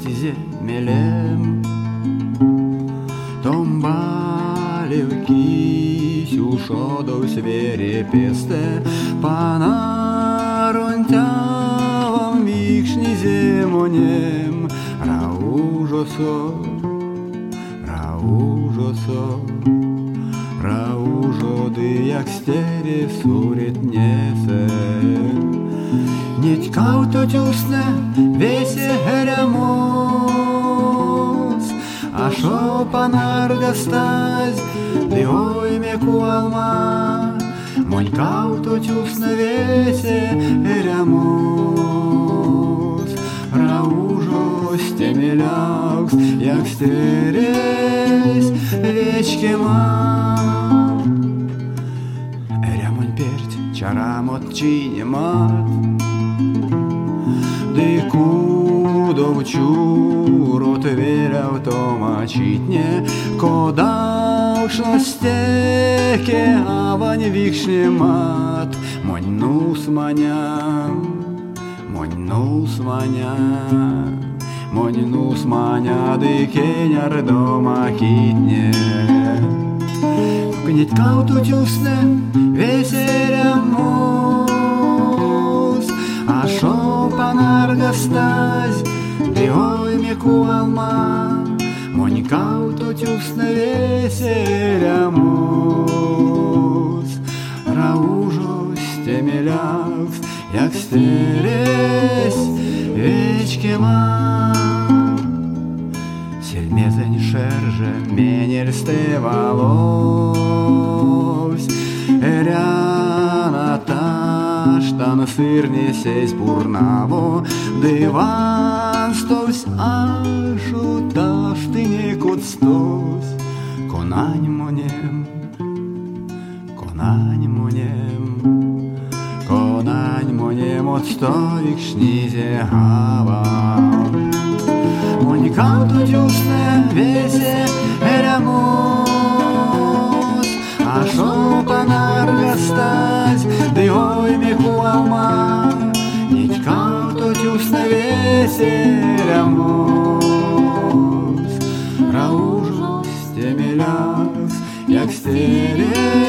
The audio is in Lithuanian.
земелем. Том балівкісь у шодов свирепесте, панарунтявам вікшні земонем. Раужосо, раужоди, як стері сурит несе. Нітькав то тюсне весе герямос, а шо панарга стась, ди ой меку алма. Монькав то тюсне весе герямос, раужос темелякс, як стересь вечке мам. Рямонь перть чарамот чинемат, дику довчу веряв то мачитне, кодавшо стеке авань вікшне мат. Монь нус маня, дикеняр дома кітне. Кнітькав тут юсне весерямос, а шо панарга стась, ди ой меку алма. Монькав тут юсне весерямос, раужос темелякс, як стересь вечке мам. Сельмезень шерже менельсте волось, ряна таштан сырне сесь пурнаво, диван стось ашу ташты не кудстось. Конань монем, отстовик шнизе гава. Монькав тут юсне весе герямос, а шо панарга стась, ди ой меку алма. Нітькав тут юсне весе герямос, раужос темелякс, як стере